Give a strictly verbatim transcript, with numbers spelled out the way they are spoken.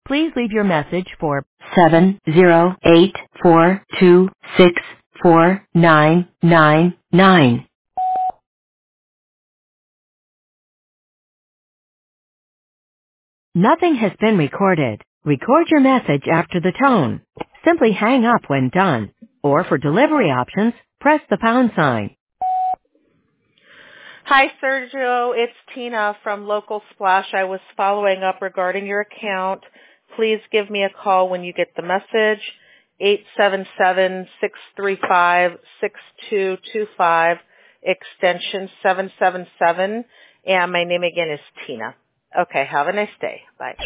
Please leave your message for seven zero eight four two six four nine nine nine. Nothing has been recorded. Record your message after the tone. Simply hang up when done. Or for delivery options, press the pound sign. Hi, Sergio. It's Tina from Local Splash. I was following up regarding your account. Please give me a call when you get the message, eight seven seven, six three five, six two two five, extension seven seven seven, and my name again is Tina. Okay, have a nice day. Bye.